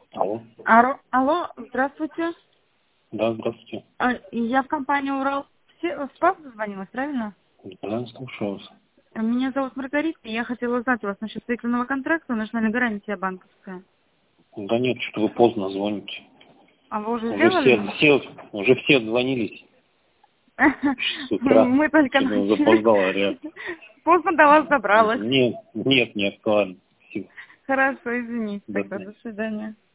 Алло. Алло, здравствуйте. Да, здравствуйте. Я в компанию Урал. Спас звонилась, правильно? Да, слушаю вас. Меня зовут Маргарита, и я хотела узнать у вас насчет цикленного контракта, нужна ли гарантия банковская. Да нет, что вы поздно звоните. А вы уже Уже сделали? уже все отзвонились с утра. Мы только Что-то начали. запоздала реакция. Поздно до вас добралась. Нет, не актуально. Спасибо. Хорошо, извините До тогда, свидания. до свидания.